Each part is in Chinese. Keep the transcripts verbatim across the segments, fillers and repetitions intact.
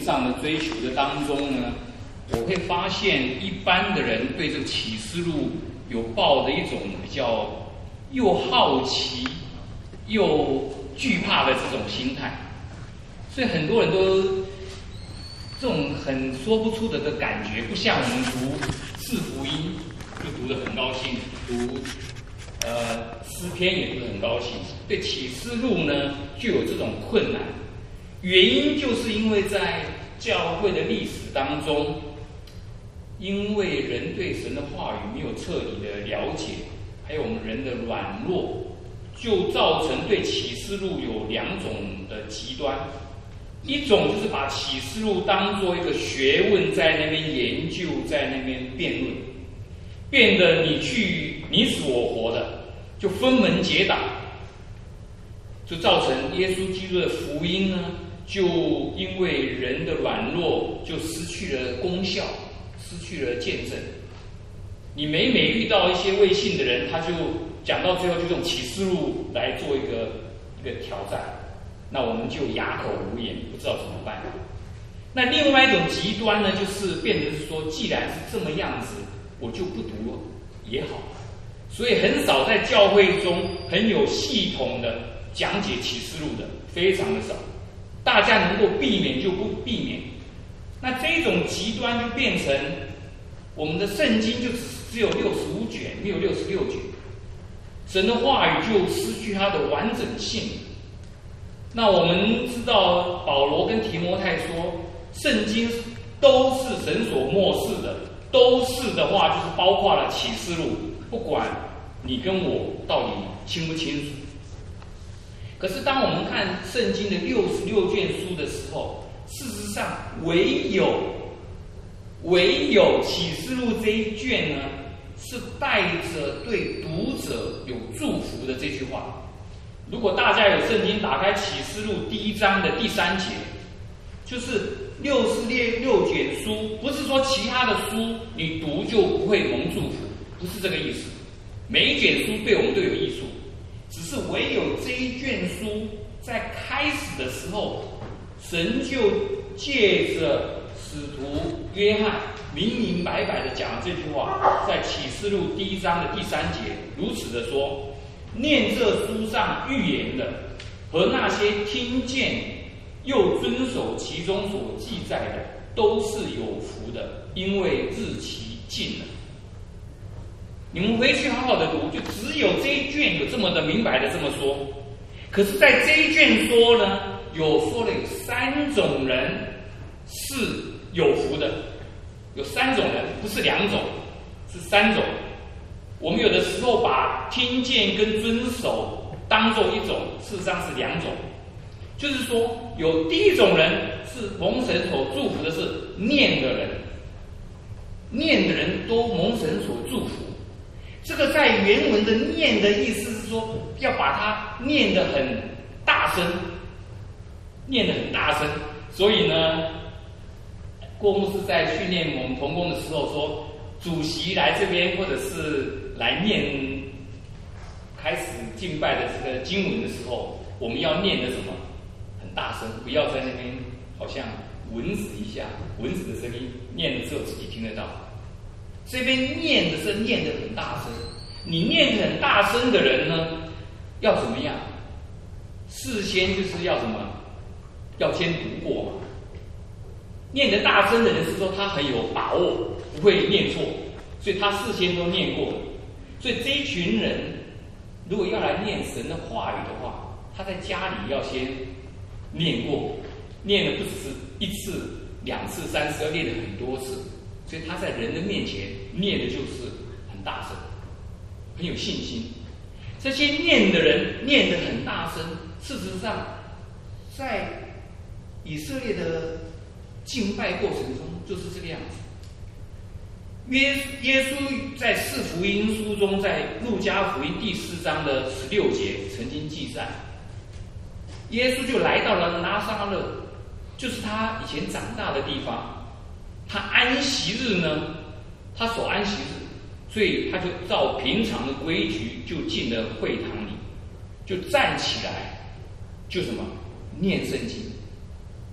上的追求的当中呢，我会发现一般的人对这个启示录有抱着一种比较又好奇又惧怕的这种心态，所以很多人都这种很说不出的的感觉，不像我们读四福音就读得很高兴，读呃诗篇也读得很高兴，对启示录呢就有这种困难。原因就是因为在教会的历史当中，因为人对神的话语没有彻底的了解，还有我们人的软弱，就造成对启示录有两种的极端。一种就是把启示录当作一个学问，在那边研究，在那边辩论，变得你去你死我活的，就分门结党，就造成耶稣基督的福音呢，就因为人的软弱，就失去了功效，失去了见证。你每每遇到一些未信的人，他就讲到最后就用启示录来做一个一个挑战，那我们就哑口无言，不知道怎么办。那另外一种极端呢，就是变成是说，既然是这么样子，我就不读了也好。所以很少在教会中很有系统的讲解启示录的，非常的少。大家能够避免就不避免。那这种极端就变成我们的圣经就只只有六十五卷，没有六十六卷，神的话语就失去它的完整性。那我们知道保罗跟提摩太说，圣经都是神所默示的，都是的话就是包括了启示录，不管你跟我到底清不清楚。可是当我们看圣经的六十六卷书的时候，事实上唯有唯有启示录这一卷呢，是带着对读者有祝福的这句话。如果大家有圣经，打开启示录第一章的第三节，就是六十六卷书，不是说其他的书你读就不会蒙祝福，不是这个意思。每一卷书对我们都有益处，只是唯有这一卷书在开始的时候，神就借着使徒约翰明明白白的讲了这句话，在启示录第一章的第三节如此的说：念这书上预言的和那些听见又遵守其中所记载的，都是有福的，因为日期近了。你们回去好好的读，就只有这一卷有这么的明白的这么说。可是在这一卷说呢，有说了有三种人是有福的，有三种人，不是两种，是三种。我们有的时候把听见跟遵守当做一种，事实上是两种。就是说，有第一种人是蒙神所祝福的，是念的人，念的人都蒙神所祝福。这个在原文的念的意思是说，要把它念得很大声，念得很大声。所以呢，郭牧师在训练我们同工的时候说，主席来这边或者是来念开始敬拜的这个经文的时候，我们要念的什么？很大声，不要在那边好像蚊子一下，蚊子的声音念的只有自己听得到。这边念的是念得很大声，你念得很大声的人呢，要怎么样？事先就是要什么？要先读过嘛。念得大声的人是说他很有把握，不会念错，所以他事先都念过了。所以这一群人如果要来念神的话语的话，他在家里要先念过，念的不只是一次、两次、三次，要念了很多次。所以他在人的面前念的就是很大声，很有信心。这些念的人念得很大声，事实上在以色列的敬拜过程中就是这个样子。耶耶稣在四福音书中，在路加福音第四章的十六节曾经记载，耶稣就来到了拿撒勒，就是他以前长大的地方。他安息日呢，他守安息日，所以他就照平常的规矩就进了会堂里，就站起来，就什么念圣经。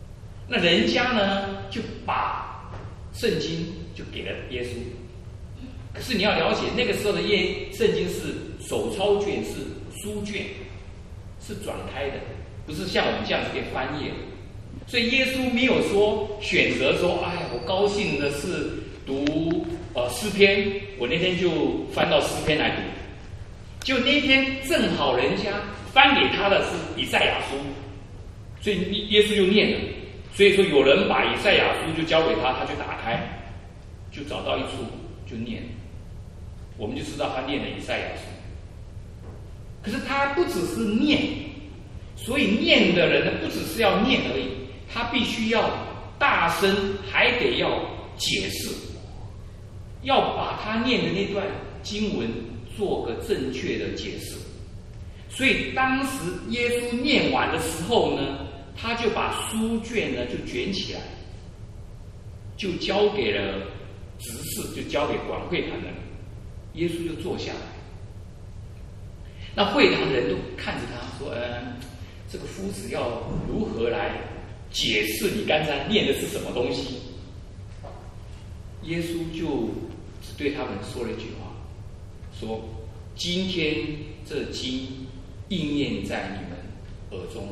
那人家呢就把圣经就给了耶稣。可是你要了解，那个时候的耶圣经是手抄卷，是书卷，是转开的，不是像我们这样子可以翻页。所以耶稣没有说选择说，哎，我高兴的是读呃诗篇，我那天就翻到诗篇来读。就那天正好人家翻给他的是以赛亚书，所以耶稣就念了。所以说有人把以赛亚书就交给他，他就打开，就找到一处就念。我们就知道他念了以赛亚书。可是他不只是念，所以念的人呢，不只是要念而已，他必须要大声，还得要解释，要把他念的那段经文做个正确的解释。所以当时耶稣念完的时候呢，他就把书卷呢就卷起来，就交给了执事，就交给管会堂的人。耶稣就坐下来，那会堂的人都看着他说：“嗯，这个夫子要如何来解释你刚才念的是什么东西？”耶稣就只对他们说了一句话，说：“今天这经应验在你们耳中了。”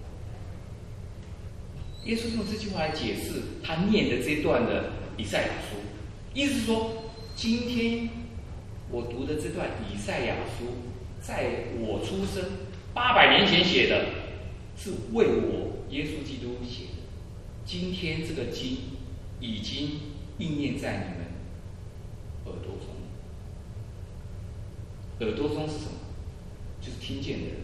耶稣用这句话来解释他念的这段的以赛亚书，意思是说，今天我读的这段以赛亚书，在我出生八百年前写的，是为我耶稣基督写的。今天这个经已经应验在你们耳朵中。耳朵中是什么？就是听见的人。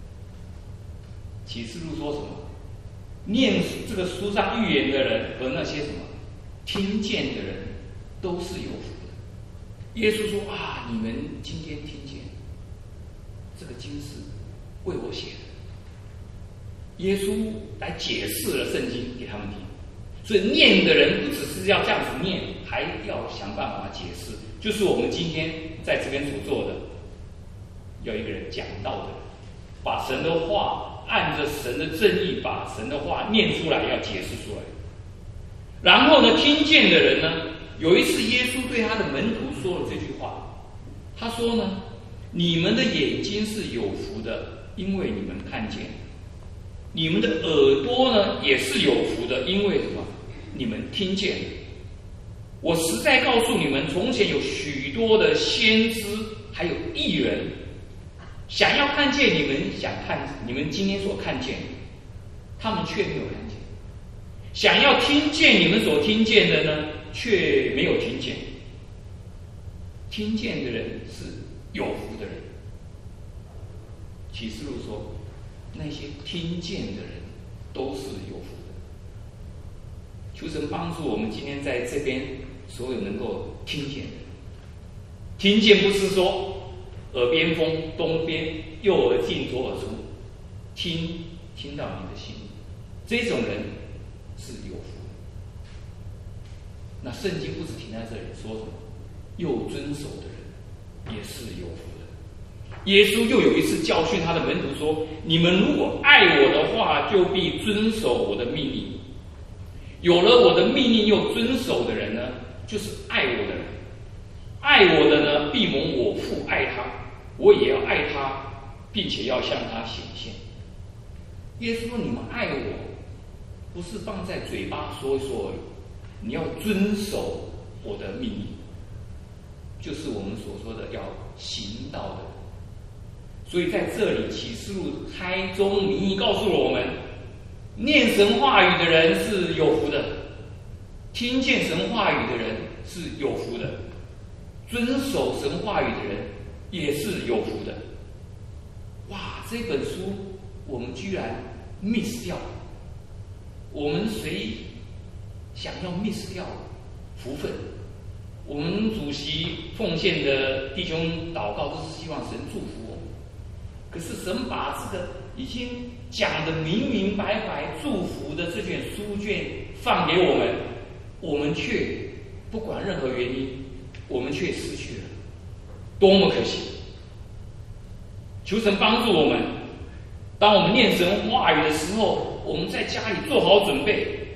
启示录说什么？念这个书上预言的人和那些什么听见的人都是有福的。耶稣说啊，你们今天听见这个经是为我写的。耶稣来解释了圣经给他们听，所以念的人不只是要这样子念，还要想办法解释，就是我们今天在这边所做的，要一个人讲道的人，把神的话按着神的正义把神的话念出来，要解释出来。然后呢，听见的人呢，有一次耶稣对他的门徒说了这句话，他说呢，你们的眼睛是有福的，因为你们看见；你们的耳朵呢也是有福的，因为什么？你们听见。我实在告诉你们，从前有许多的先知还有义人，想要看见你们想看你们今天所看见的，他们却没有看见；想要听见你们所听见的呢，却没有听见。听见的人是有福的人。启示录说，那些听见的人都是有福的。求神帮助我们今天在这边所有能够听见的人。听见不是说耳边风，东边右耳进左耳出，听听到你的心，这种人是有福的。那圣经不只停在这里，说什么又遵守的人也是有福的。耶稣又有一次教训他的门徒说，你们如果爱我的话，就必遵守我的命令。有了我的命令又遵守的人呢，就是爱我的人。爱我的呢，必蒙我父爱他，我也要爱他，并且要向他显现。耶稣说，你们爱我不是放在嘴巴说一说而已，你要遵守我的命令，就是我们所说的要行道的。所以在这里启示录开宗明义告诉了我们，念神话语的人是有福的，听见神话语的人是有福的，遵守神话语的人也是有福的。哇，这本书我们居然 miss 掉了，我们谁想要 miss 掉福分？我们主席奉献的弟兄祷告都是希望神祝福我们，可是神把这个已经讲得明明白白祝福的这卷书卷放给我们，我们却不管任何原因，我们却失去了，多么可惜！求神帮助我们，当我们念神话语的时候，我们在家里做好准备，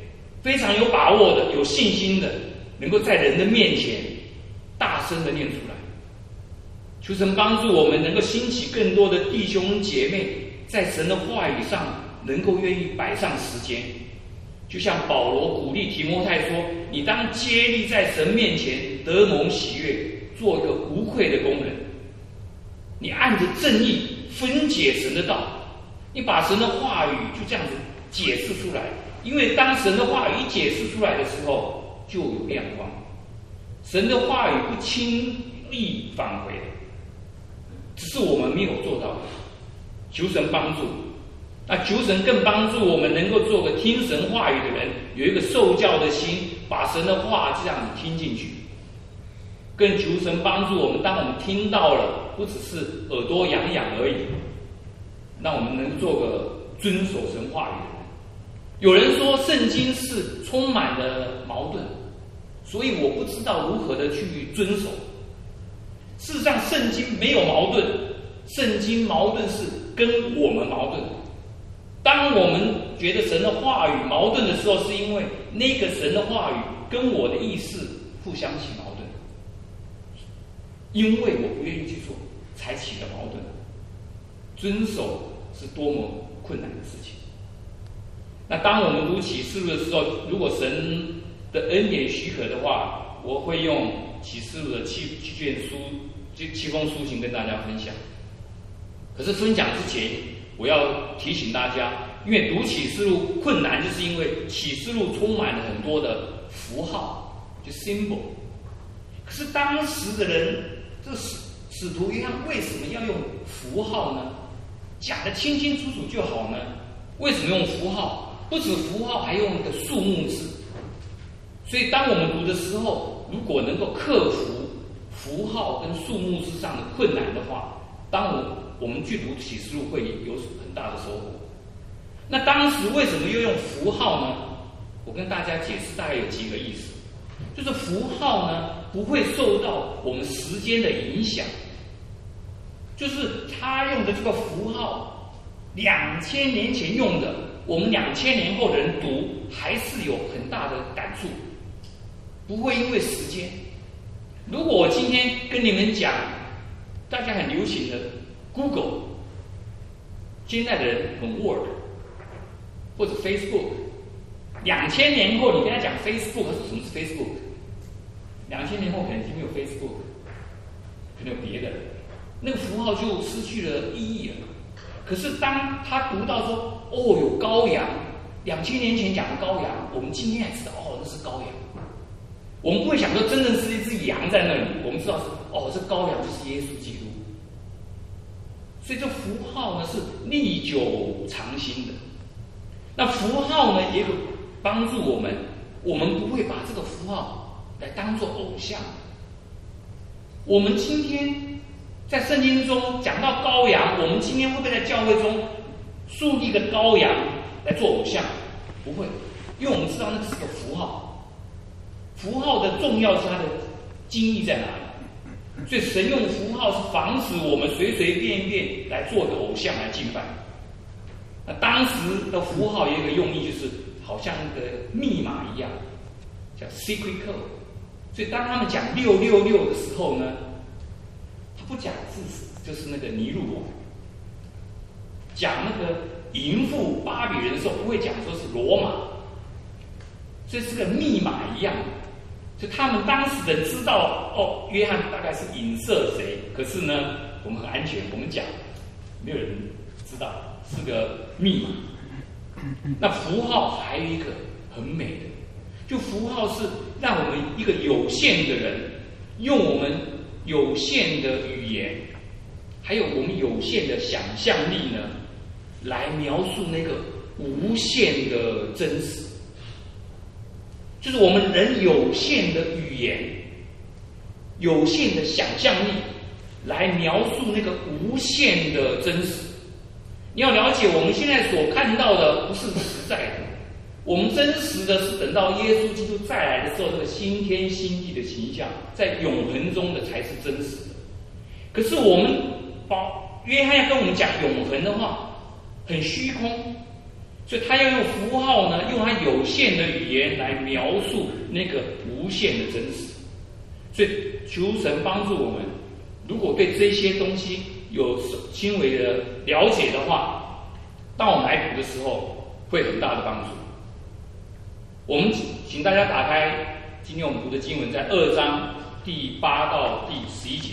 非常有把握的、有信心的，能够在人的面前大声的念出来。求神帮助我们能够兴起更多的弟兄姐妹，在神的话语上能够愿意摆上时间。就像保罗鼓励提摩太说：“你当竭力在神面前得蒙喜悦，做一个无愧的工人。你按着正义分解神的道，你把神的话语就这样子解释出来。因为当神的话语一解释出来的时候，就有亮光。神的话语不轻易返回，只是我们没有做到。求神帮助。那求神更帮助我们能够做个听神话语的人，有一个受教的心，把神的话这样子听进去。更求神帮助我们，当我们听到了，不只是耳朵痒痒而已，让我们能做个遵守神话语的人。有人说圣经是充满了矛盾，所以我不知道如何的去遵守。事实上圣经没有矛盾，圣经矛盾是跟我们矛盾。当我们觉得神的话语矛盾的时候，是因为那个神的话语跟我的意思互相起矛盾，因为我不愿意去做，才起了矛盾。遵守是多么困难的事情。那当我们读启示录的时候，如果神的恩典许可的话，我会用启示录的七七卷书、七七封书信跟大家分享。可是分享之前，我要提醒大家，因为读启示录困难，就是因为启示录充满了很多的符号，就 symbol。可是当时的人，这使使徒约翰为什么要用符号呢？讲得清清楚楚就好呢？为什么用符号？不止符号，还用一个数目字。所以当我们读的时候，如果能够克服符号跟数目字上的困难的话，当我我们去读启示录会有很大的收获。那当时为什么又用符号呢？我跟大家解释大概有几个意思。就是符号呢不会受到我们时间的影响，就是他用的这个符号，两千年前用的，我们两千年后的人读还是有很大的感触，不会因为时间。如果我今天跟你们讲，大家很流行的 Google， 现在的人很 Word 或者 Facebook， 两千年后你跟他讲 Facebook， 什么是 Facebook？ 两千年后可能已经没有 Facebook， 可能有别的，那个符号就失去了意义了。可是当他读到说，哦，有羔羊，两千年前讲的羔羊，我们今天才知道，哦，那是羔羊。我们不会想说真正是一只羊在那里，我们知道是，哦，这羔羊就是耶稣基督。所以这符号呢是历久常新的。那符号呢也有帮助我们，我们不会把这个符号来当作偶像。我们今天在圣经中讲到羔羊，我们今天会不会在教会中树立一个羔羊来做偶像？不会，因为我们知道那是个符号。符号的重要是它的精义在哪里？所以神用符号是防止我们随随便便来做个偶像来敬拜。那当时的符号有一个用意，就是好像一个密码一样，叫 secret code。所以当他们讲六六六的时候呢，他不讲字，就是那个尼禄王。讲那个淫妇巴比伦的时候，不会讲说是罗马，所以是个密码一样。所以他们当时人知道，哦，约翰大概是影射谁，可是呢，我们很安全，我们讲，没有人知道，是个密码。那符号还有一个很美的，就符号是让我们一个有限的人，用我们有限的语言，还有我们有限的想象力呢，来描述那个无限的真实。就是我们人有限的语言，有限的想象力，来描述那个无限的真实。你要了解，我们现在所看到的不是实在的，我们真实的是等到耶稣基督再来的时候，这个新天新地的形象，在永恒中的才是真实的。可是我们保约翰要跟我们讲永恒的话，很虚空， 所以他要用符号呢，用他有限的语言来描述那个无限的真实。所以求神帮助我们，如果对这些东西有轻微的了解的话，当我们来读的时候会很大的帮助。我们请大家打开今天我们读的经文，在二章第八到第十一节，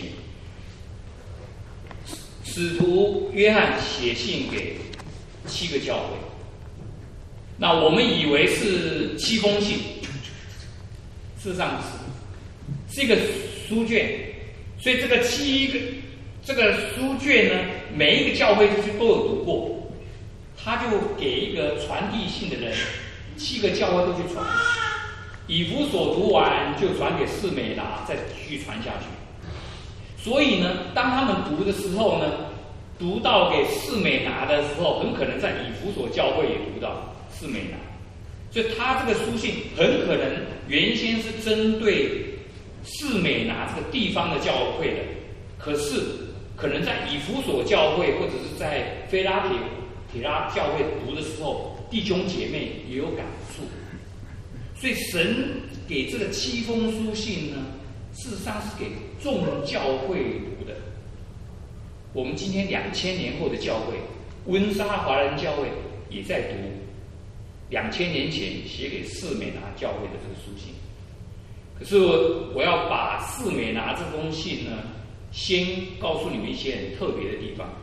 使徒约翰写信给七个教会。那我们以为是七封信，事实上是是一个书卷，所以这个七个这个书卷呢，每一个教会都有读过，他就给一个传递信的人，七个教会都去传。以弗所读完就传给士美拿，再继续传下去。所以呢，当他们读的时候呢，读到给士美拿的时候，很可能在以弗所教会也读到士美拿，所以他这个书信很可能原先是针对士美拿这个地方的教会的，可是可能在以弗所教会或者是在菲拉铁铁拉教会读的时候，弟兄姐妹也有感触。所以神给这个七封书信呢，事实上是给众教会读的。我们今天两千年后的教会，温莎华人教会也在读两千年前写给士美拿教会的这个书信。可是我要把士美拿这封信呢，先告诉你们一些很特别的地方。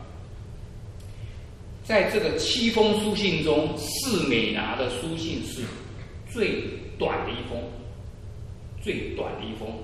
在这个七封书信中，士美拿的书信是最短的一封，最短的一封。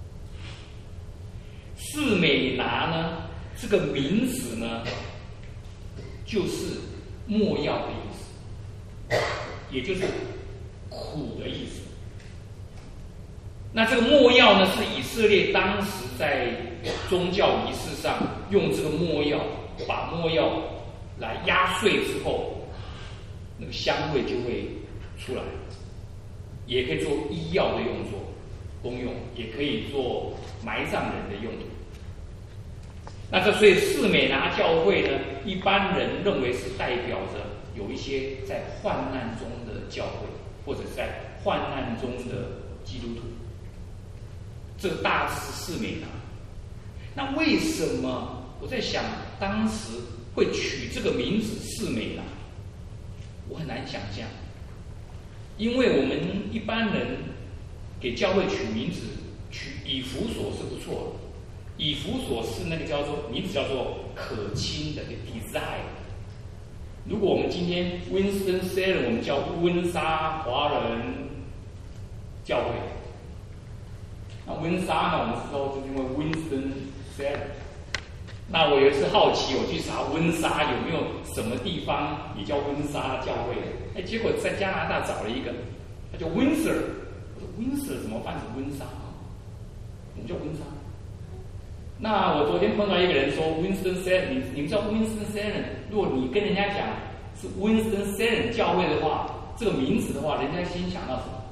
士美拿呢，这个名字呢，就是没药的意思，也就是苦的意思。那这个没药呢，是以色列当时在宗教仪式上用这个没药，把没药来压碎之后，那个香味就会出来。也可以做医药的用作功用，也可以做埋葬人的用途。那这所以士美拿教会呢，一般人认为是代表着有一些在患难中的教会，或者在患难中的基督徒。这个大致是士美拿。那为什么我在想当时会取这个名字士美拿？我很难想象。因为我们一般人给教会取名字，取以弗所是不错的。以弗所是那个叫做名字叫做可亲的 desire。如果我们今天 Winston-Salem 我们叫温莎华人教会，那温莎呢，我们知道就是因为 Winston-Salem。那我有一次好奇，我去查温莎有没有什么地方也叫温莎教会，哎，结果在加拿大找了一个，它叫 Windsor。我说 Windsor 怎么翻成温莎？我们叫温莎。那我昨天碰到一个人说 Winston-Salem， 你你们知道 Winston-Salem？ 如果你跟人家讲是 Winston-Salem 教会的话，这个名字的话，人家先想到什么？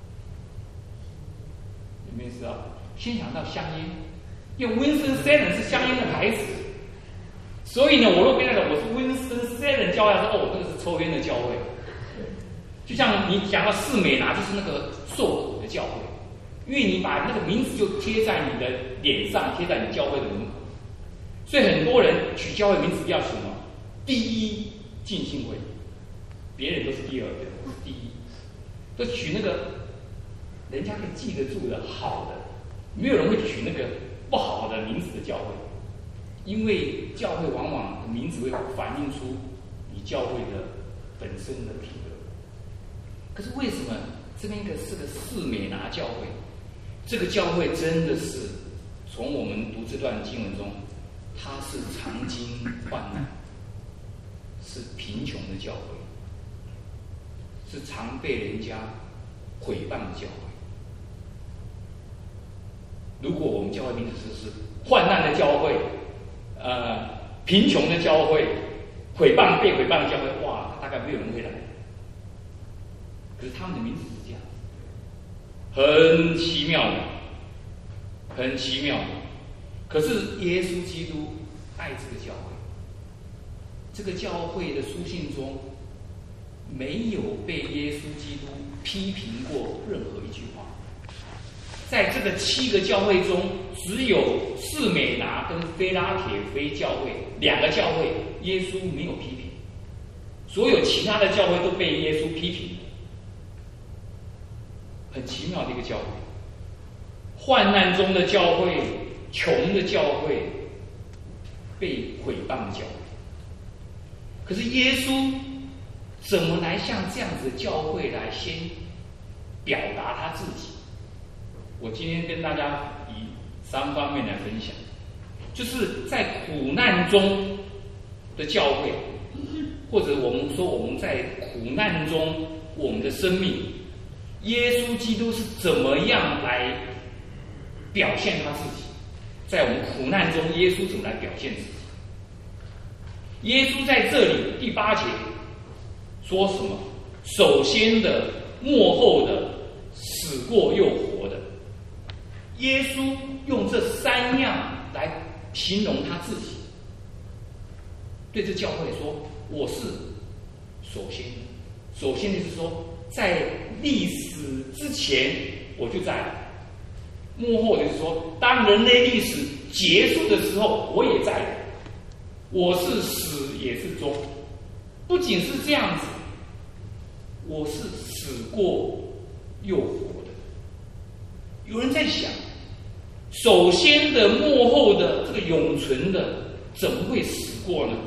有没有知道？先想到香烟。因为 Winston-Salem 是香烟的牌子，所以呢，我若跟他讲我是 Winston-Salem 教会，他说哦，这个是抽烟的教会。就像你讲到士美拿，就是那个受苦的教会，因为你把那个名字就贴在你的脸上，贴在你教会的门口，所以很多人取教会名字要什么？第一浸信会，别人都是第二，我是第一，都取那个人家可以记得住的好的，没有人会取那个不好的名字的教会，因为教会往往的名字会反映出你教会的本身的品格。可是为什么这边一个是个士美拿教会？这个教会真的是从我们读这段经文中，它是常经患难，是贫穷的教会，是常被人家毁谤的教会。如果我们教会名字是是患难的教会，呃，贫穷的教会，毁谤被毁谤的教会，哇，大概没有人会来。可是他们的名字是这样，很奇妙的，很奇妙的。可是耶稣基督爱这个教会，这个教会的书信中没有被耶稣基督批评过任何一句话。在这个七个教会中，只有士美拿跟菲拉铁非教会两个教会，耶稣没有批评，所有其他的教会都被耶稣批评。很奇妙的一个教会，患难中的教会，穷的教会，被毁谤的教会。可是耶稣怎么来向这样子的教会来先表达他自己？我今天跟大家以三方面来分享，就是在苦难中的教会，或者我们说我们在苦难中我们的生命，耶稣基督是怎么样来表现他自己？在我们苦难中，耶稣怎么来表现自己？耶稣在这里第八节说什么？首先的、末后的、死过又活的。耶稣用这三样来形容他自己，对这教会说：“我是首先的。首先就是说，在历史之前我就在；幕后就是说，当人类历史结束的时候，我也在。我是死也是终。不仅是这样子，我是死过又活的。”有人在想，首先的、末后的、这个永存的，怎么会死过呢？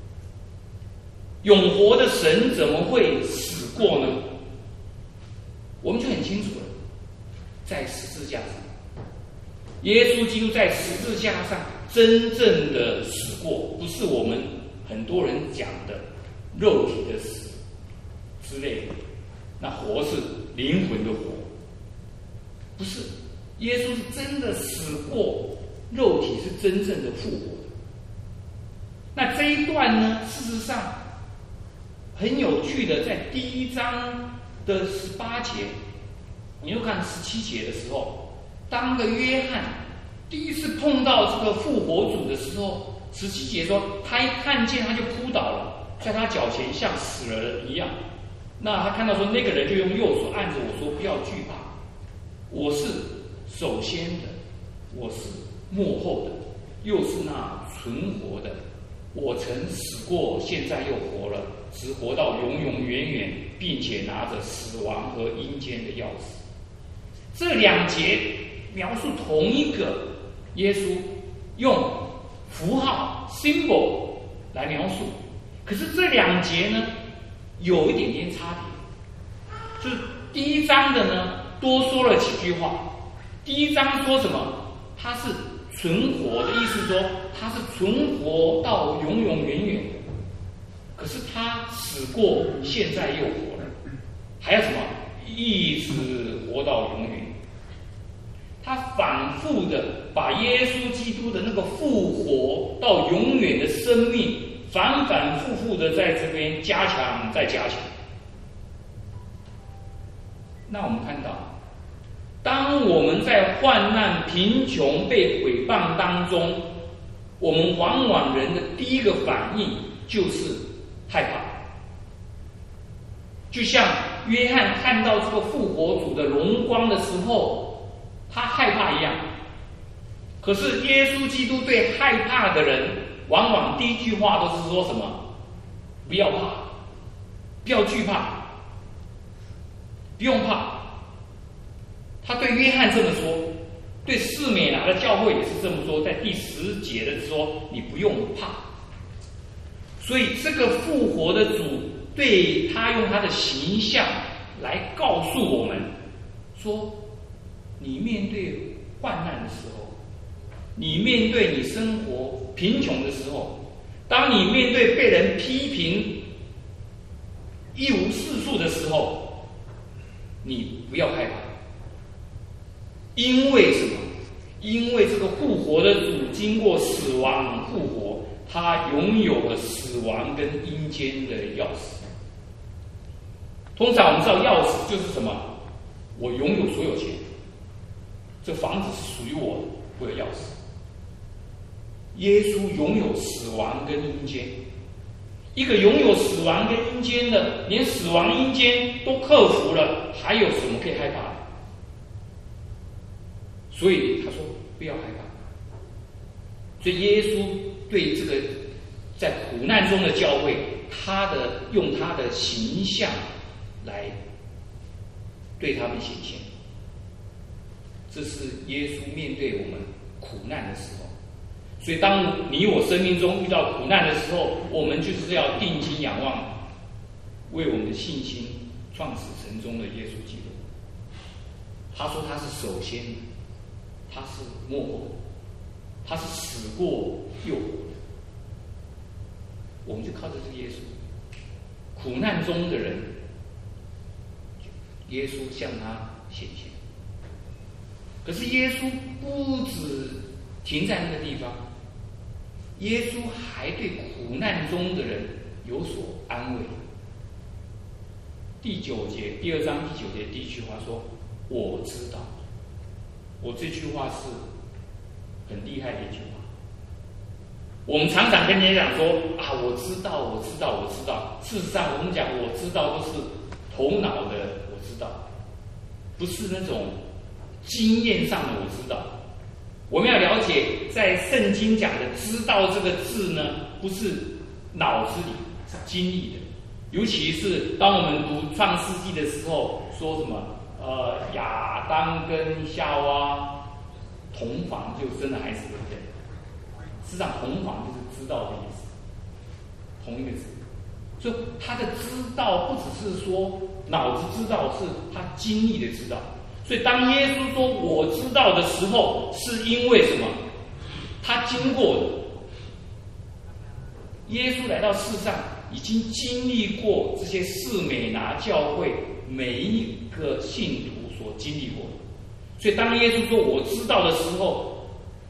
永活的神怎么会死过呢？我们就很清楚了，在十字架上，耶稣基督在十字架上真正的死过，不是我们很多人讲的肉体的死之类的。那活是灵魂的活，不是。耶稣是真的死过，肉体是真正的复活的。那这一段呢，事实上很有趣的，在第一章的十八节，你又看十七节的时候，当个约翰第一次碰到这个复活主的时候，十七节说他一看见他就扑倒了，在他脚前像死了人一样。那他看到说那个人就用右手按着我说：“不要惧怕，我是首先的，我是末后的，又是那存活的。我曾死过，现在又活了，只活到永永远远，并且拿着死亡和阴间的钥匙。”这两节描述同一个耶稣，用符号 symbol 来描述。可是这两节呢，有一点点差别。就是第一章的呢，多说了几句话。第一章说什么？他是存活的意思，说他是存活到永永远远。可是他死过，现在又活了，还要什么？一直活到永远。他反复的把耶稣基督的那个复活到永远的生命，反反复复的在这边加强，再加强。那我们看到，当我们在患难、贫穷、被毁谤当中，我们往往人的第一个反应就是害怕。就像约翰看到这个复活主的荣光的时候，他害怕一样。可是耶稣基督对害怕的人，往往第一句话都是说什么？不要怕，不要惧怕，不用怕。他对约翰这么说，对士美拿的教会也是这么说，在第十节的说你不用怕。所以这个复活的主，对他用他的形象来告诉我们说，你面对患难的时候，你面对你生活贫穷的时候，当你面对被人批评一无是处的时候，你不要害怕。因为什么？因为这个复活的主经过死亡复活，他拥有了死亡跟阴间的钥匙。通常我们知道钥匙就是什么？我拥有所有钱，这房子是属于我的，我有钥匙。耶稣拥有死亡跟阴间， 一个拥有死亡跟阴间的，连死亡阴间都克服了，还有什么可以害怕的？所以他说不要害怕。所以耶稣对这个在苦难中的教会，他的用他的形象来对他们显现。这是耶稣面对我们苦难的时候。所以当你我生命中遇到苦难的时候，我们就是要定睛仰望为我们的信心创始成终的耶稣基督。他说他是首先，他是末后，他是死过又活的。我们就靠着这个耶稣。苦难中的人，耶稣向他显现。可是耶稣不止停在那个地方，耶稣还对苦难中的人有所安慰。第九节，第二章第九节第一句话说：“我知道。”我这句话是很厉害的一句话。我们常常跟人家讲说啊，我知道，我知道，我知道。事实上，我们讲我知道都是头脑的我知道，不是那种经验上的我知道。我们要了解，在圣经讲的“知道”这个字呢，不是脑子里，是经历的。尤其是当我们读创世纪的时候，说什么呃亚当跟夏娃同房就生了孩子，对不对？实际上同房就是知道的意思，同一个字。所以他的知道不只是说脑子知道，是他经历的知道。所以当耶稣说我知道的时候，是因为什么？他经过的。耶稣来到世上，已经经历过这些士美拿教会每一个信徒所经历过的。所以当耶稣说我知道的时候，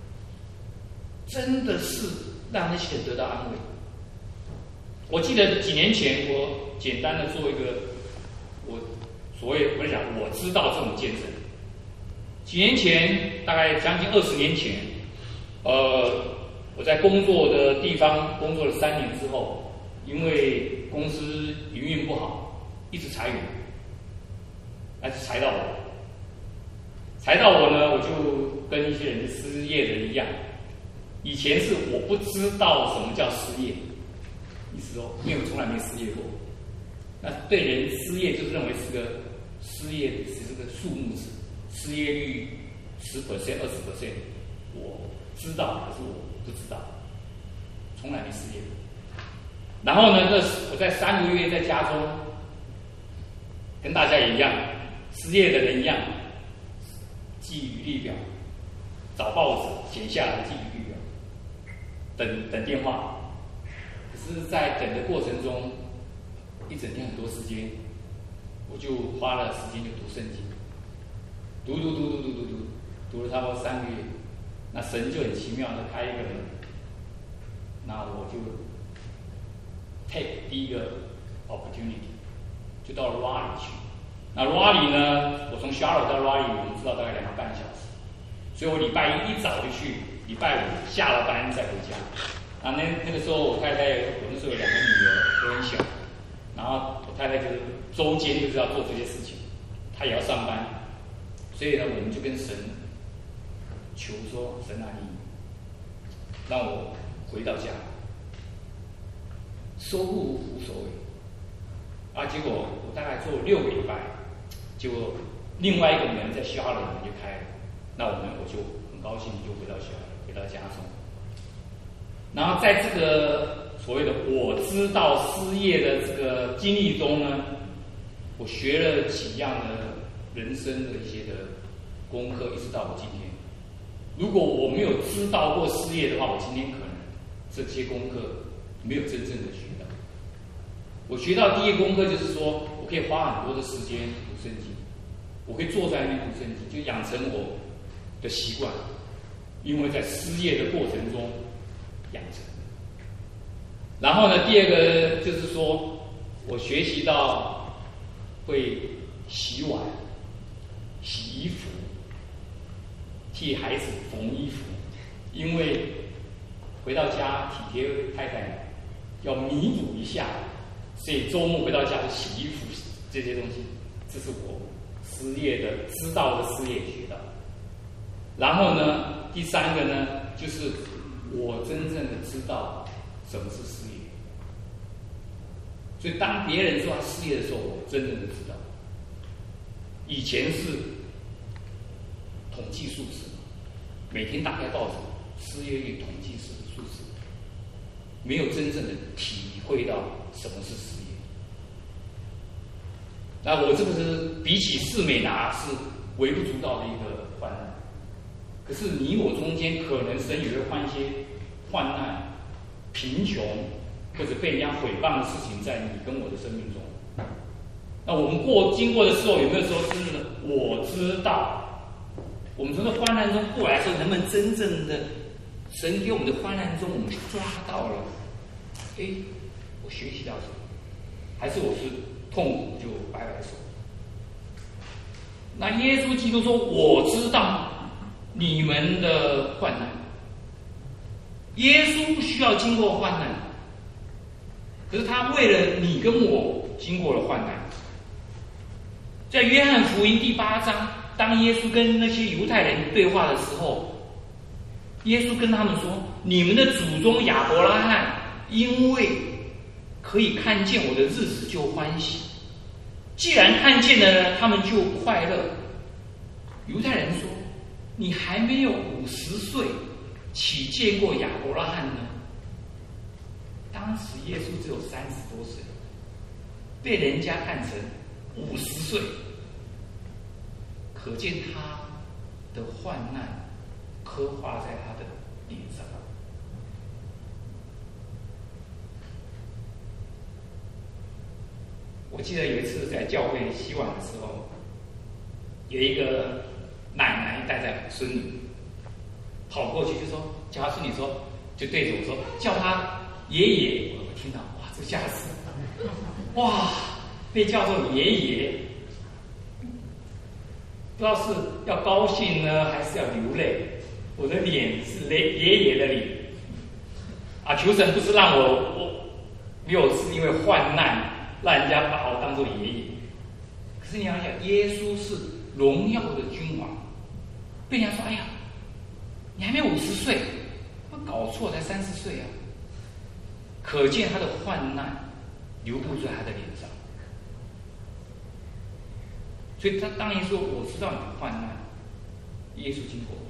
真的是让那些人得到安慰。我记得几年前，我简单的做一个我所谓我讲我知道这种见证。几年前，大概将近二十年前，呃，我在工作的地方工作了三年之后，因为公司营运不好，一直裁员，还是裁到我。裁到我呢，我就跟一些人失业的一样。以前是我不知道什么叫失业，意思说，因为我从来没失业过。那对人失业就是认为是个失业只是个数目字，失业率十 percent、二十 percent， 我知道，可是我不知道，从来没失业过。然后呢，这我在三个月在家中，跟大家也一样，失业的人一样，记履历表，找报纸写下来记履历表，等等电话。可是，在等的过程中，一整天很多时间，我就花了时间就读圣经，读读读读读读读，读了差不多三个月。那神就很奇妙的开一个门，那我就 take 第一个 opportunity， 就到了 Raleigh 去。那 Raleigh 呢，我从 Charlotte 到 Raleigh， 我们知道大概两个半小时，所以我礼拜一一早就去，礼拜五下了班再回家。啊，那那个时候我太太，我那时候有两个女儿都很小，然后我太太就是周间就是要做这些事情，她也要上班，所以呢，我们就跟神求说：神啊，你让我回到家，收入无所谓。啊，结果我大概做了六个礼拜，结果另外一个门在希哈的门就开了，那我们我就很高兴就回到希哈，回到家中。然后在这个所谓的我知道失业的这个经历中呢，我学了几样的人生的一些的功课，一直到我今天。如果我没有知道过失业的话，我今天可能这些功课没有真正的学到。我学到第一个功课就是说，我可以花很多的时间读圣经，我可以坐在那边读圣经，就养成我的习惯，因为在失业的过程中养成。然后呢，第二个就是说我学习到会洗碗、洗衣服、替孩子缝衣服，因为回到家体贴太太， 要弥补一下，所以周末回到家就洗衣服这些东西，这是我失业的知道的失业学的。然后呢，第三个呢，就是我真正的知道什么是失业。所以当别人说他失业的时候，我真正的知道。以前是统计数字，每天打开报纸，失业率统计数数字，没有真正的体会到什么是失业。那我这个是比起四美拿是微不足道的一个患难，可是你我中间可能神也会换一些患难、贫穷或者被人家毁谤的事情在你跟我的生命中。那我们过经过的时候，有没有说真正的我知道？我们从这患难中过来的时候，能不能真正的神给我们的患难中，我们抓到了？哎，我学习到什么？还是我是痛苦就摆摆手？那耶稣基督说：“我知道你们的患难。”耶稣需要经过患难，可是他为了你跟我经过了患难。在约翰福音第八章，当耶稣跟那些犹太人对话的时候，耶稣跟他们说：“你们的祖宗亚伯拉罕因为可以看见我的日子就欢喜，既然看见了呢，他们就快乐。”犹太人说：“你还没有五十岁，岂见过亚伯拉罕呢？”当时耶稣只有三十多岁，被人家看成五十岁，可见他的患难刻画在他的脸上。我记得有一次在教会洗碗的时候，有一个奶奶带着孙女跑过去，就说叫他孙女说，就对着我说叫他爷爷。我听到哇，这吓死了！哇，被叫做爷爷，不知道是要高兴呢，还是要流泪。我的脸是爷爷爷的脸啊！求神不是让我我没有是因为患难让人家把我当做爷爷，可是你要想，耶稣是荣耀的君王，被人家说：“哎呀，你还没五十岁，我搞错，才三十岁啊！”可见他的患难流布在他的脸上。所以他当然说：“我知道你的患难。”耶稣经过，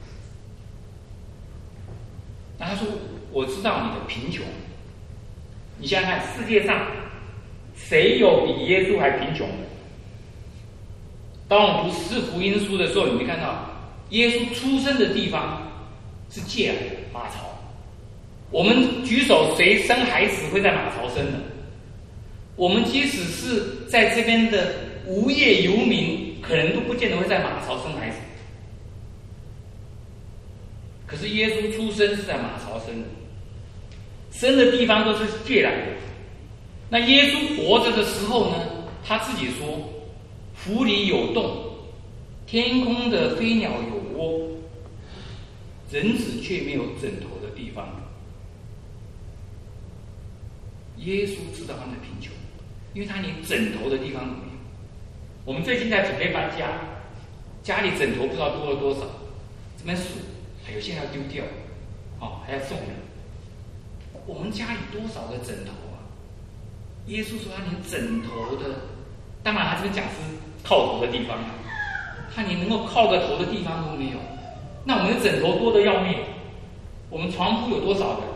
那他说：“我知道你的贫穷。”你想想看，世界上谁有比耶稣还贫穷的？当我们读四福音书的时候，你会看到耶稣出生的地方是芥兰马槽。我们举手，谁生孩子会在马槽生的？我们即使是在这边的无业游民，可能都不见得会在马槽生孩子。可是耶稣出生是在马槽生的，生的地方都是芥兰的。那耶稣活着的时候呢，他自己说：“府里有洞，天空的飞鸟有窝，人子却没有枕头的地方。”耶稣知道他们的贫穷，因为他连枕头的地方都没有。我们最近在准备搬家，家里枕头不知道多了多少，这边数，有些还要丢掉，哦，还要送人。我们家里多少个枕头啊？耶稣说他连枕头的，当然他这边讲是靠头的地方，他连能够靠个头的地方都没有。那我们的枕头多得要命，我们床铺有多少个？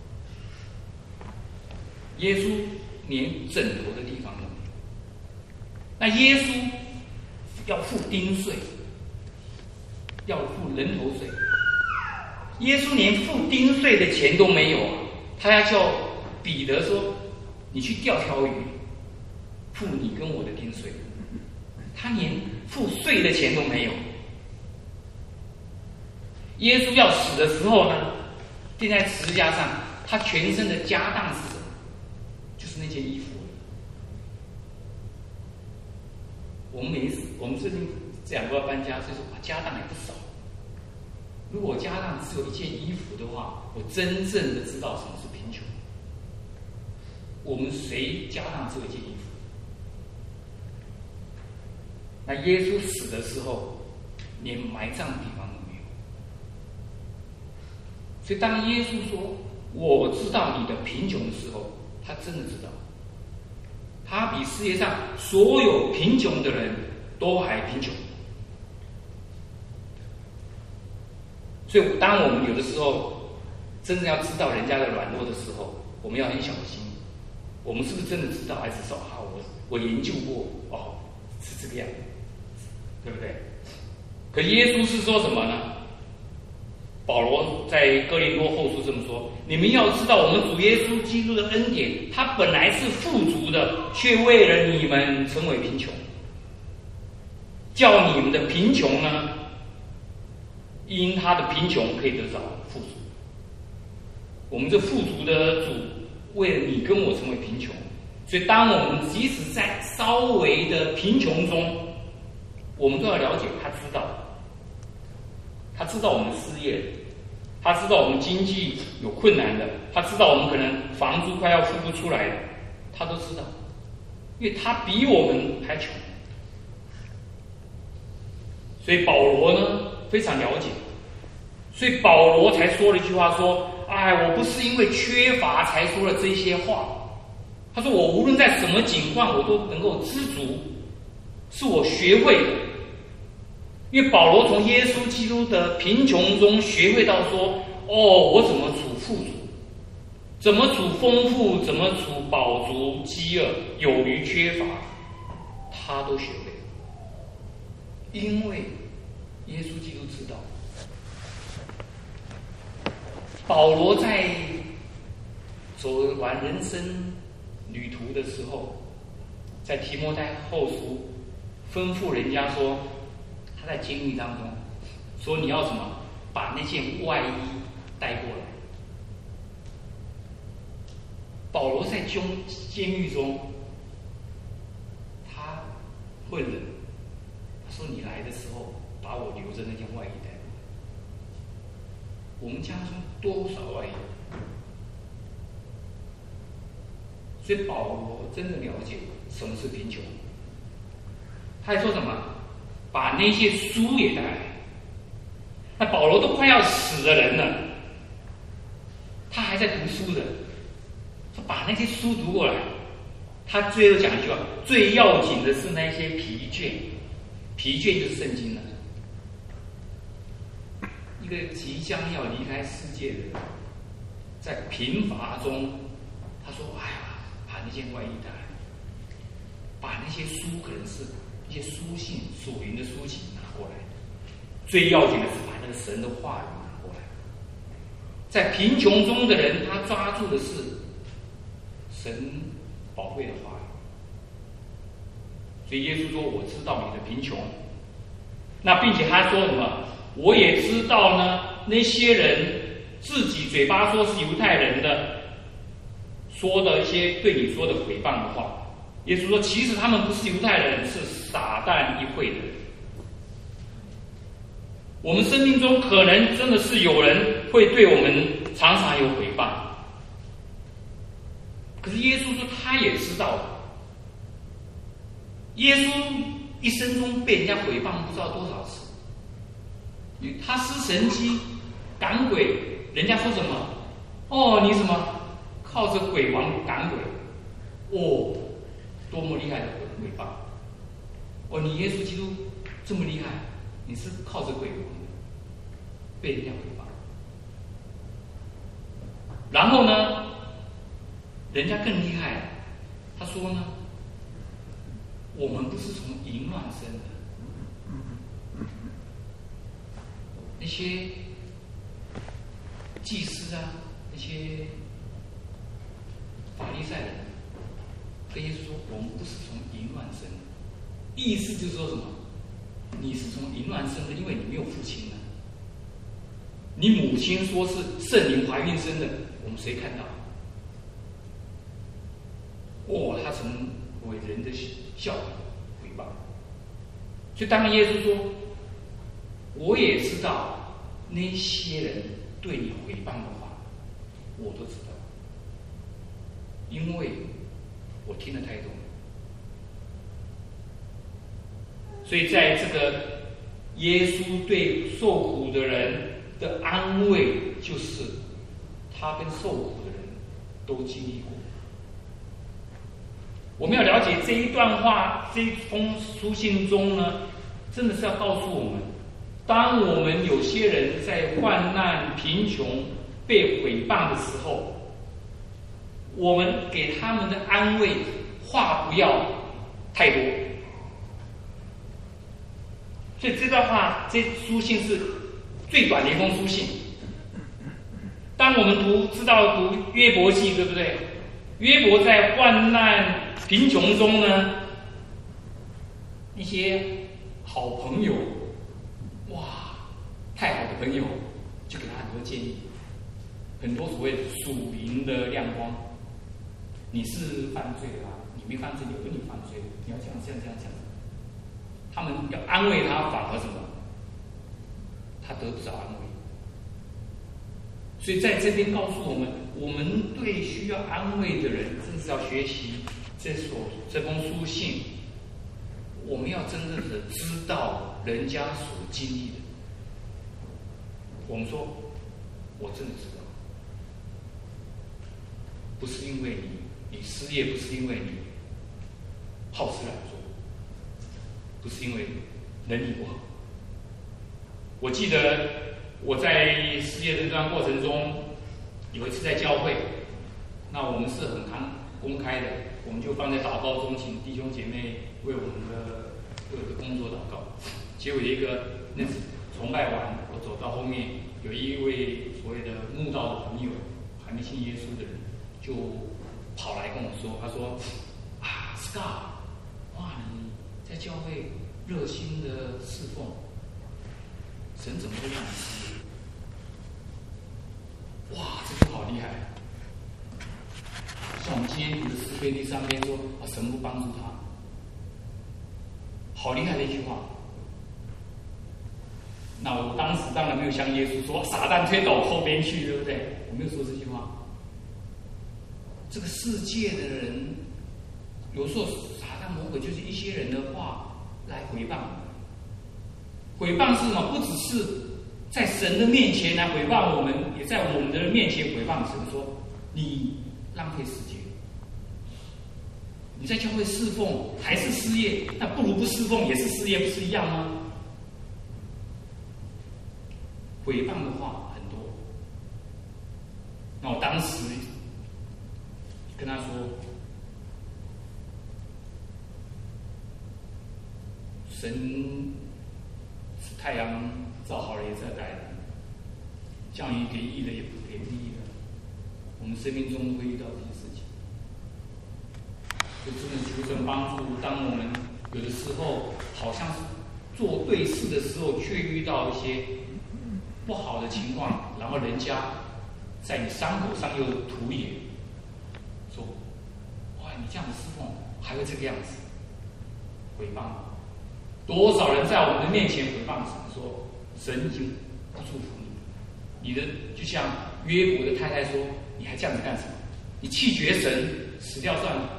耶稣连枕头的地方都没有。那耶稣要付丁税，要付人头税。耶稣连付丁税的钱都没有啊！他要叫彼得说：“你去钓条鱼，付你跟我的丁税。”他连付税的钱都没有。耶稣要死的时候呢，钉在十字架上，他全身的家当是什么？就是那件衣服。我们每次我们最近这两个要搬家，所以说家当也不少。如果我家当只有一件衣服的话，我真正的知道什么是贫穷。 我们谁加上这件衣服？那耶稣死的时候，连埋葬地方都没有。所以当耶稣说我知道你的贫穷的时候，他真的知道，他比世界上所有贫穷的人都还贫穷。所以当我们有的时候真的要知道人家的软弱的时候，我们要很小心，我们是不是真的知道，还是说啊我我研究过哦是这个样子，对不对？可耶稣是说什么呢？保罗在哥林多后书这么说：你们要知道，我们主耶稣基督的恩典，他本来是富足的，却为了你们成为贫穷，叫你们的贫穷呢，因他的贫穷可以得着富足。我们这富足的主，为了你跟我成为贫穷，所以当我们即使在稍微的贫穷中，我们都要了解，他知道。他知道我们失业，他知道我们经济有困难的，他知道我们可能房租快要付不出来了，他都知道，因为他比我们还穷。所以保罗呢非常了解，所以保罗才说了一句话说：哎，我不是因为缺乏才说了这些话。他说我无论在什么境况，我都能够知足，是我学会的。因为保罗从耶稣基督的贫穷中学会到说：哦，我怎么处富足，怎么处丰富，怎么处饱足、饥饿、有余、缺乏，他都学会了。因为耶稣基督知道，保罗在走完人生旅途的时候，在提摩太后书吩咐人家说，他在监狱当中说你要什么，把那件外衣带过来。保罗在监监狱中，他会冷，他说你来的时候把我留着那件外衣带过来。我们家中多少外衣？所以保罗真的了解什么是贫穷。他还说什么？把那些书也带来。那保罗都快要死的人了，他还在读书的，说把那些书读过来。他最后讲一句话：最要紧的是那些疲倦，疲倦就是圣经了。一个即将要离开世界的人，在贫乏中，他说：哎呀，把那件外衣带来，把那些书，可能是一些书信、属灵的书籍拿过来。最要紧的是把那个神的话语拿过来。在贫穷中的人，他抓住的是神宝贵的话语。所以耶稣说：我知道你的贫穷。那并且他说什么？我也知道呢，那些人自己嘴巴说是犹太人的，说的一些对你说的诽谤的话。耶稣说，其实他们不是犹太人，是撒旦一会的人。我们生命中可能真的是有人会对我们常常有诽谤，可是耶稣说他也知道，耶稣一生中被人家毁谤不知道多少次，他施神迹赶鬼，人家说什么？哦，你什么靠着鬼王赶鬼？哦，多么厉害的毁谤！哦，你耶稣基督这么厉害，你是靠着鬼王被人家毁谤。然后呢，人家更厉害，他说呢，我们不是从淫乱生的。那些祭司啊，那些法利赛人跟耶稣说，我们不是从淫乱生的。意思就是说什么？你是从淫乱生的，因为你没有父亲啊。你母亲说是圣灵怀孕生的，我们谁看到？哦，他成为人的笑柄毁谤。所以当耶稣说，我也知道那些人对你毁谤的话，我都知道，因为我听得太多。所以在这个耶稣对受苦的人的安慰，就是他跟受苦的人都经历过。我们要了解这一段话，这一封书信中呢，真的是要告诉我们，当我们有些人在患难、贫穷、被毁谤的时候，我们给他们的安慰话不要太多。所以这段话，这书信是最短的一封书信。当我们读知道读约伯记，对不对？约伯在患难、贫穷中呢，一些好朋友，哇，太好的朋友，就给他很多建议，很多所谓的属灵的亮光。你是犯罪的啊，你没犯罪，有的你犯罪，你要这样这样这样讲。他们要安慰他，反而什么？他得不着安慰。所以在这边告诉我们，我们对需要安慰的人，真是要学习这所这封书信。我们要真正的知道人家所经历的。我们说，我真的知道，不是因为你，你失业，不是因为你好吃懒做，不是因为能力不好。我记得我在失业这段过程中，有一次在教会，那我们是很公开的，我们就放在祷告中，请弟兄姐妹为我们的各个工作祷告。结果有一个那次崇拜完，我走到后面，有一位所谓的慕道的朋友，还没信耶稣的人，就跑来跟我说，他说：“啊 ，Scott， 哇，你在教会热心的侍奉，神怎么会让你失业？哇，这个好厉害！像我们今天读的诗篇第三篇说，啊，神不帮助他，好厉害的一句话。那我当时当然没有像耶稣说撒旦推到我后边去，对不对？我没有说这句话。这个世界的人，有时候撒旦魔鬼就是一些人的话来诽谤我们。诽谤是什么？不只是在神的面前来诽谤我们，也在我们的面前诽谤神，说你浪费时间，你在教会侍奉还是失业，那不如不侍奉也是失业，不是一样吗？诽谤的话很多，那我当时跟他说，神是太阳照好了也在带的，降雨给义的也不给不义的，我们生命中会遇到这些事情，就真的求神帮助。当我们有的时候好像是做对事的时候，却遇到一些不好的情况，然后人家在你伤口上又涂盐，说：“哇，你这样的侍奉还会这个样子？”诽谤，多少人在我们的面前诽谤神，说神已经不祝福你，你的就像约伯的太太说：“你还这样子干什么？你弃绝神，死掉算了。”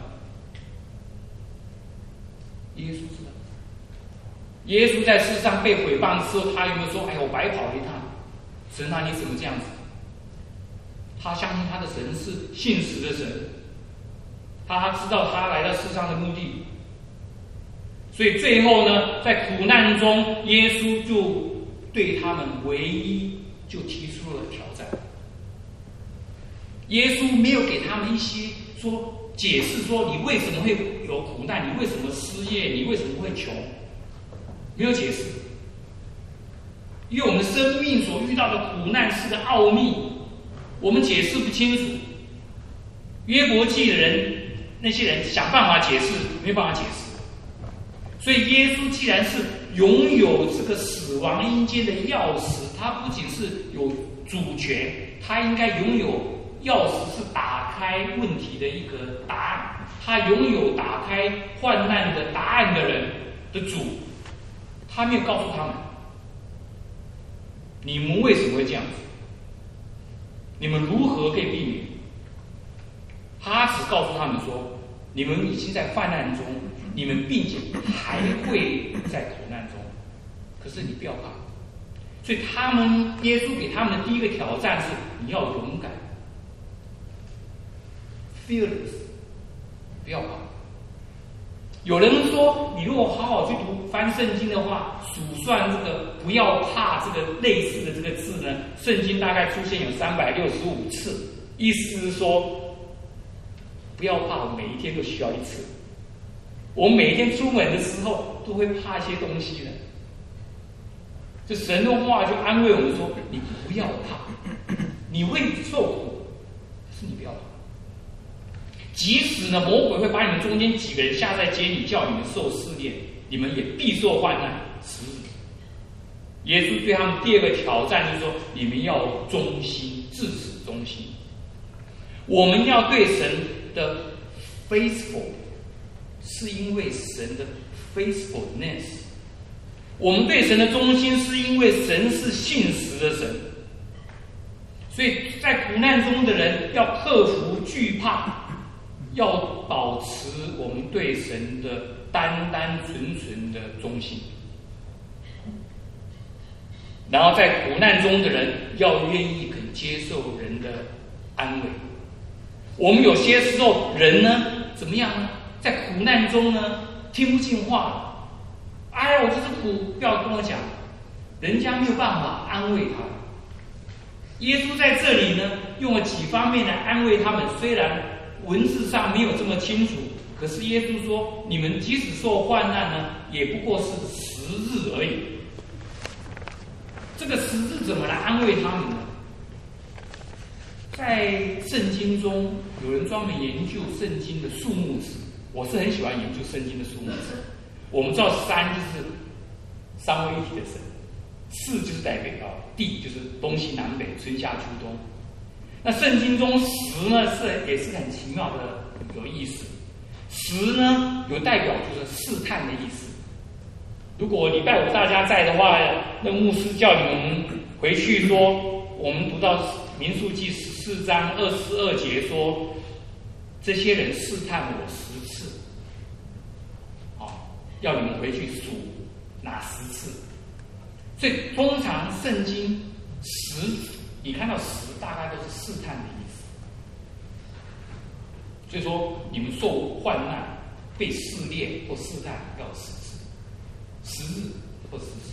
耶稣知道，耶稣在世上被诽谤的时候，他有没有说：“哎，我白跑了一趟？”神啊，你怎么这样子？他相信他的神是信实的神，他知道他来到世上的目的，所以最后呢，在苦难中，耶稣就对他们唯一就提出了挑战。耶稣没有给他们一些说解释，说你为什么会有苦难，你为什么失业，你为什么会穷，没有解释。因为我们生命所遇到的苦难是个奥秘，我们解释不清楚。约伯记的人，那些人想办法解释，没办法解释。所以耶稣既然是拥有这个死亡阴间的钥匙，他不仅是有主权，他应该拥有钥匙，是打开问题的一个答案。他拥有打开患难的答案的人的主，他没有告诉他们。你们为什么会这样子？你们如何可以避免？他只告诉他们说：“ 你们已经在患难中，你们并且还会在苦难中，可是你不要怕。所以他们耶稣给他们的第一个挑战是：你要勇敢 ，fearless， 不要怕。有人说，你如果好好去读翻圣经的话，数算这个“不要怕”这个类似的这个字呢，圣经大概出现有三百六十五次，意思是说，不要怕，我每一天都需要一次。我每天出门的时候都会怕一些东西的。这神的话就安慰我们说：你不要怕，你会受苦，可是你不要怕。即使呢，魔鬼会把你们中间几个人下在监里，叫你们受试炼，你们也必受患难。十日，耶稣对他们第二个挑战就是说：你们要忠心，至死忠心。我们要对神的 faithful， 是因为神的 faithfulness。我们对神的忠心，是因为神是信实的神。所以在苦难中的人要克服惧怕。要保持我们对神的单单纯纯的忠心，然后在苦难中的人要愿意肯接受人的安慰。我们有些时候人呢怎么样呢？在苦难中呢听不进话了，哎呀，我这是苦，不要跟我讲，人家没有办法安慰他。耶稣在这里呢用了几方面来安慰他们，虽然文字上没有这么清楚，可是耶稣说：你们即使受患难呢，也不过是时日而已。这个时日怎么来安慰他们呢？在圣经中，有人专门研究圣经的数目字，我是很喜欢研究圣经的数目字。我们知道三就是三位一体的神，四就是代表地，就是东西南北、春夏秋冬。那圣经中十呢是也是很奇妙的有意思，十呢有代表就是试探的意思。如果礼拜五大家在的话，那牧师叫你们回去说，我们读到民数记十四章二十二节说，这些人试探我十次，好，要你们回去数哪十次。所以通常圣经十，你看到十大概都是试探的意思。所以说你们受患难、被试炼或试探要十次，十日或十次。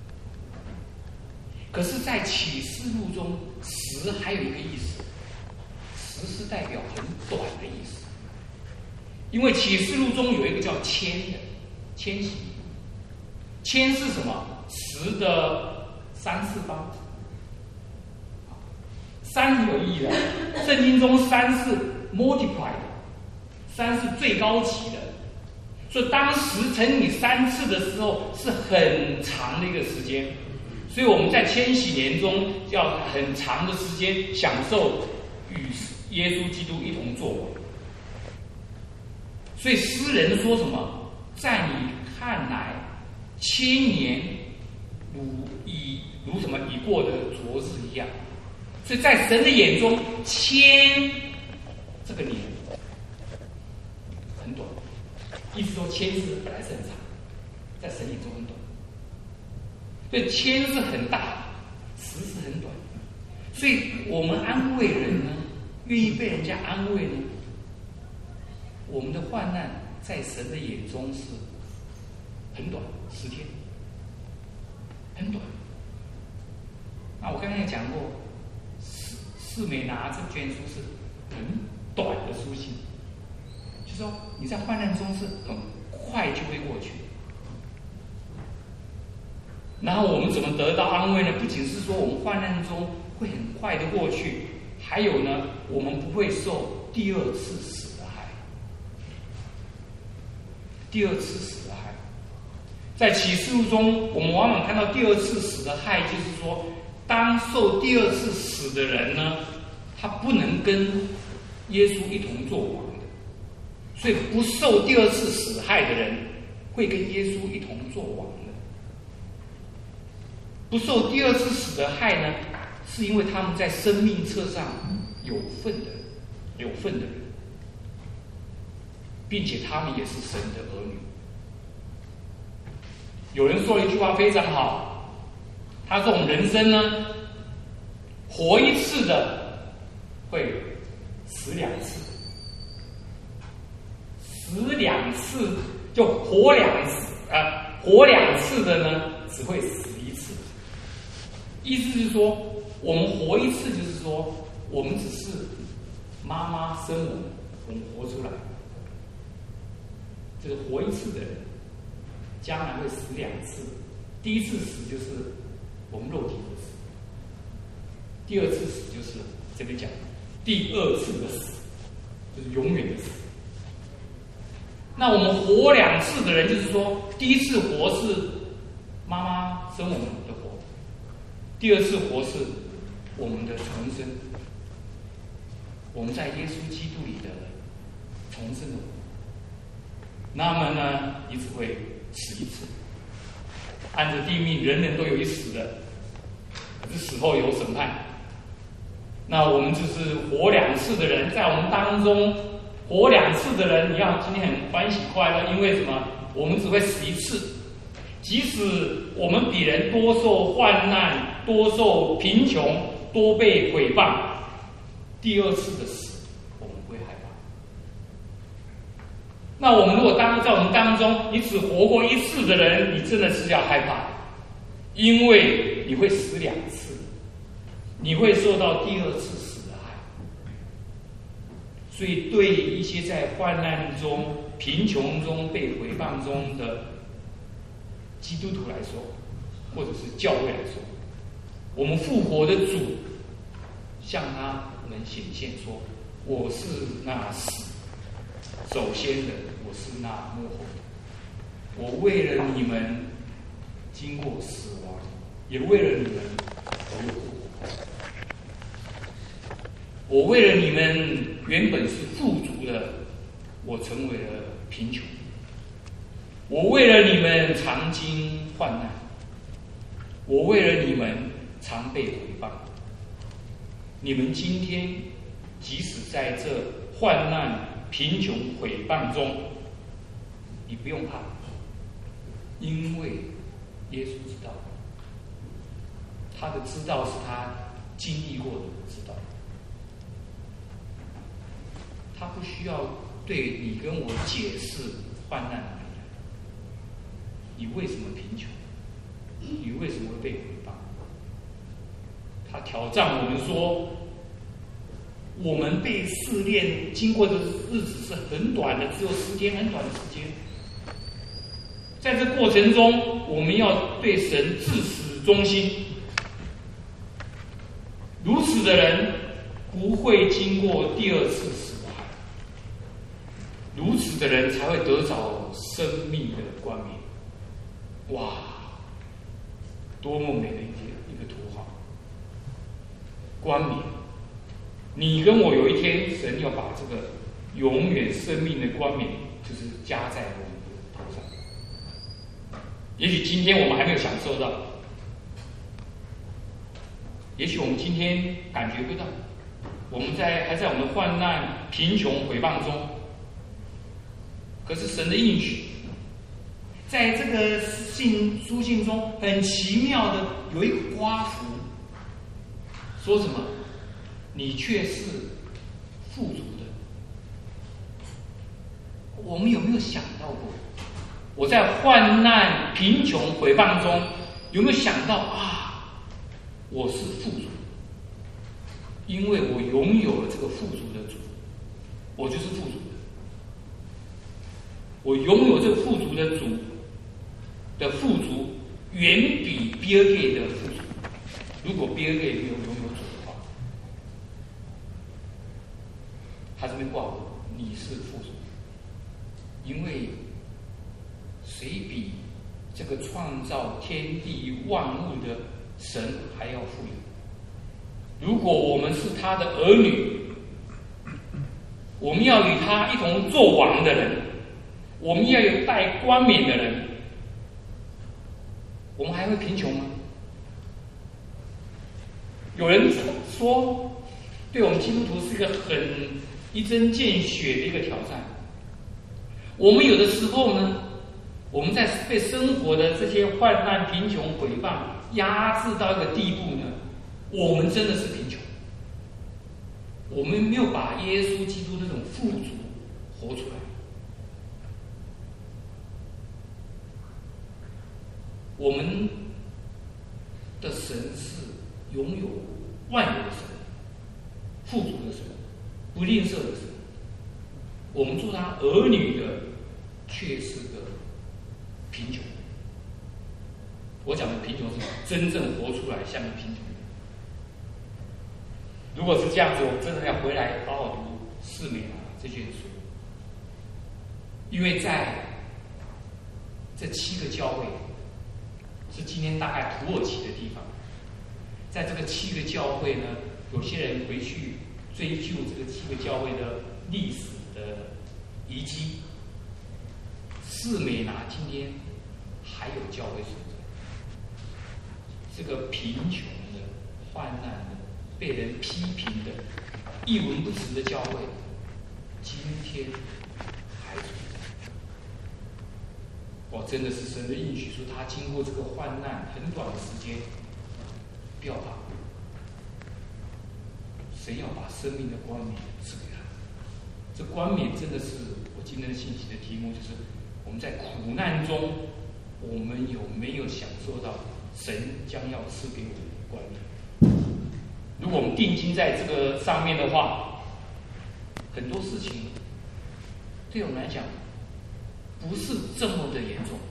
可是，在启示录中，十还有一个意思，十是代表很短的意思。因为启示录中有一个叫千的千禧，千是什么？十的三次方。三很有意义的，圣经中三是 multiply 的，三是最高级的。所以当十乘以三次的时候，是很长的一个时间。所以我们在千禧年中要很长的时间享受与耶稣基督一同作王。所以诗人说什么？在你看来，千年如已如什么已过的昨日一样。所以在神的眼中，千这个年很短，意思说千字本来是很长，在神眼中很短。所以千是很大的，十是很短。所以我们安慰人呢，愿意被人家安慰呢，我们的患难在神的眼中是很短，十天，很短。那我刚刚也讲过，四四美拿这卷书是很短的书信，就是说你在患难中是很快就会过去。然后我们怎么得到安慰呢？不仅是说我们患难中会很快的过去，还有呢，我们不会受第二次死的害。第二次死的害，在启示录中，我们往往看到第二次死的害，就是说，当受第二次死的人呢，他不能跟耶稣一同作王的，所以不受第二次死害的人会跟耶稣一同作王。不受第二次死的害呢，是因为他们在生命册上有份的，有份的人。 并且他们也是神的儿女。有人说了一句话非常好，他说我们人生呢，活一次的会死两次，死两次就活两次，呃，活两次的呢只会死一次。意思是说，我们活一次，就是说我们只是妈妈生我们，我们活出来，这个活一次的人，将来会死两次。第一次死就是我们肉体的死，第二次死就是这边讲第二次的死，就是永远的死。那我们活两次的人，就是说第一次活是妈妈生我们的活，第二次活是我们的重生，我们在耶稣基督里的重生的活。那么呢，你只会死一次。按着地命，人人都有一死的，可是死后有审判。那我们就是活两次的人，在我们当中活两次的人，你要今天很欢喜快乐，因为什么？我们只会死一次。即使我们比人多受患难，多受贫穷，多被毁谤，第二次的死我们不会害怕。那我们如果当在我们当中，你只活过一次的人，你真的是要害怕，因为你会死两次，你会受到第二次死的害。所以对一些在患难中、贫穷中、被毁谤中的基督徒来说，或者是教会来说，我们复活的主向他们显现说：“我是那死首先的，我是那幕后的。我为了你们经过死亡，也为了你们我又复活。我为了你们原本是富足的，我成为了贫穷。我为了你们常经患难，我为了你们常被毁谤。你们今天即使在这患难、贫穷、毁谤中，你不用怕，因为耶稣知道，他的知道是他经历过的知道，他不需要对你跟我解释患难来的，你为什么贫穷，你为什么会被毁谤？他挑战我们说，我们被试炼经过的日子是很短的，只有十天，很短的时间。在这过程中，我们要对神至死忠心。如此的人不会经过第二次死亡，如此的人才会得着生命的冠冕。哇，多么美的一个一个图画！冠冕，你跟我有一天，神要把这个永远生命的冠冕，就是加在我们的头上。也许今天我们还没有享受到，也许我们今天感觉不到，我们在还在我们的患难、贫穷、毁谤中。可是神的应许，在这个信书信中，很奇妙的有一个刮符，说什么？你却是富足的。我们有没有想到过？我在患难、贫穷、毁谤中，有没有想到啊？我是富足，因为我拥有了这个富足的主，我就是富足的。我拥有这个富足的主的富足，远比比尔盖的富足。如果比尔盖没有拥有主的话，他这边挂我，你是富足，因为谁比这个创造天地万物的神还要富有？如果我们是他的儿女，我们要与他一同做王的人，我们要有带冠冕的人，我们还会贫穷吗？有人说，对我们基督徒是一个很一针见血的一个挑战。 我们有的时候呢，我们在被生活的这些患难、贫穷、毁谤压制到一个地步呢，我们真的是贫穷。我们没有把耶稣基督这种富足活出来。我们的神是拥有万有的神，富足的神，不吝啬的神。我们做他儿女的，却是个贫穷。我讲的贫穷是真正活出来像个贫穷。如果是这样子，我真的要回来好好读四美拿这卷书，因为在这七个教会，是今天大概土耳其的地方，在这个七个教会呢，有些人回去追究这个七个教会的历史的遗迹。四美拿今天还有教会存在，这个贫穷的、患难的、被人批评的、一文不值的教会，今天还存在。哇，真的是神的应许，说他经过这个患难很短的时间，不要怕，神要把生命的冠冕赐给他。这冠冕真的是我今天的信息的题目，就是我们在苦难中，我们有没有享受到神将要赐给我们的冠冕？如果我们定睛在这个上面的话，很多事情对我们来讲不是这么的严重。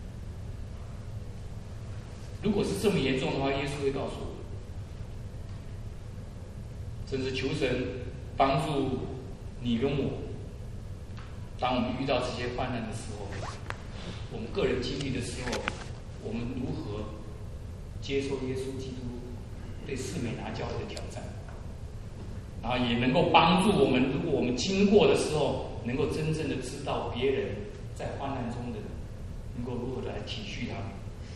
如果是这么严重的话，耶稣会告诉我，甚至求神帮助你跟我，当我们遇到这些患难的时候，我们个人经历的时候，我们如何接受耶稣基督对四美拿教会的挑战，然后也能够帮助我们，如果我们经过的时候，能够真正的知道别人在患难中的，能够如何的来体恤他们，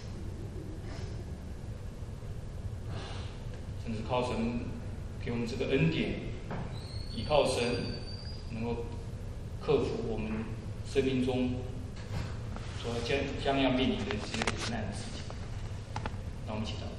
甚至靠神给我们这个恩典，依靠神，能够克服我们生命中所将将要面临的这些苦难的事情。让我们一起祷告。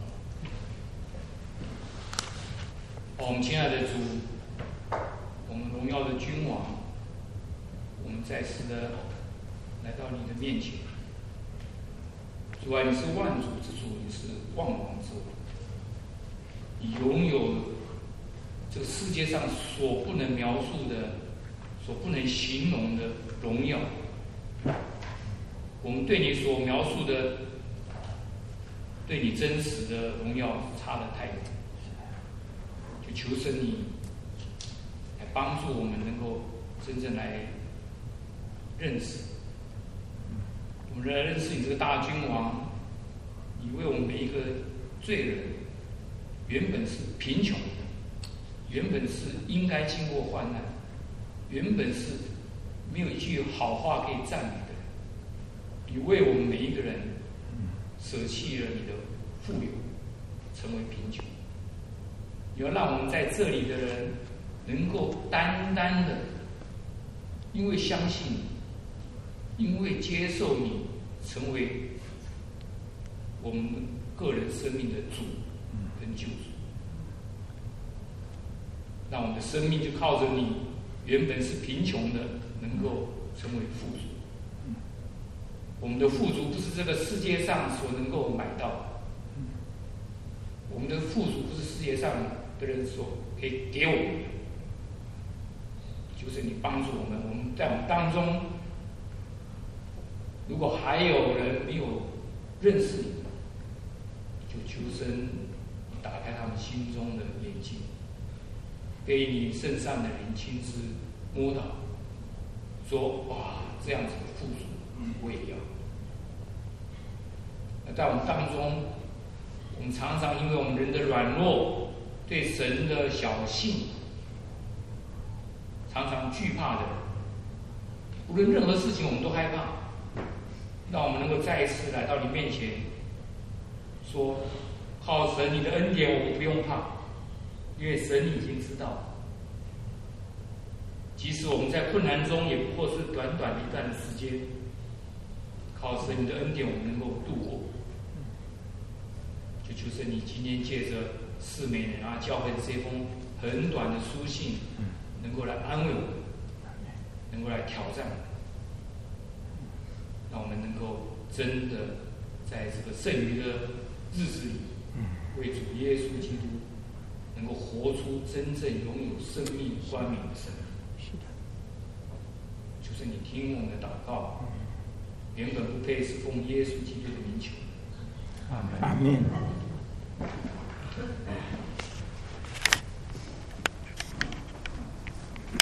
哦，我们亲爱的主，我们荣耀的君王，我们再次的来到你的面前。主啊，你是万主之主，你是万王之王，你拥有这个世界上所不能描述的、所不能形容的荣耀。我们对你所描述的、对你真实的荣耀差得太远，就求神你来帮助我们，能够真正来认识，我们来认识你这个大君王。你为我们每一个罪人，原本是贫穷的，原本是应该经过患难，原本是没有一句好话可以赞美的，你为我们每一个人舍弃了你的富有，成为贫穷。你要让我们在这里的人能够单单的因为相信你，因为接受你，成为我们个人生命的主跟救主。让我们的生命就靠着你，原本是贫穷的，能够成为富足。我们的富足不是这个世界上所能够买到的，我们的富足不是世界上的人所可以给我们的，就是你帮助我们。我们在我们当中，如果还有人没有认识你，就求神打开他们心中的眼睛，给你圣善的灵亲自摸到，说哇，这样子的富足我也要。在我们当中，我们常常因为我们人的软弱，对神的小信，常常惧怕的，无论任何事情我们都害怕。让我们能够再一次来到你面前，说靠神你的恩典，我们不用怕，因为神已经知道即使我们在困难中，也或是短短一段的时间，靠神你的恩典，我们能够度过。就求神你今天借着四美人啊教会的这封很短的书信，能够来安慰我们，能够来挑战我们，让我们能够真的在这个剩余的日子里，为主耶稣基督能够活出真正拥有生命冠冕的生命。是的，就是你听我们的祷告，原本不配，是奉耶稣基督的名求。阿门。阿门。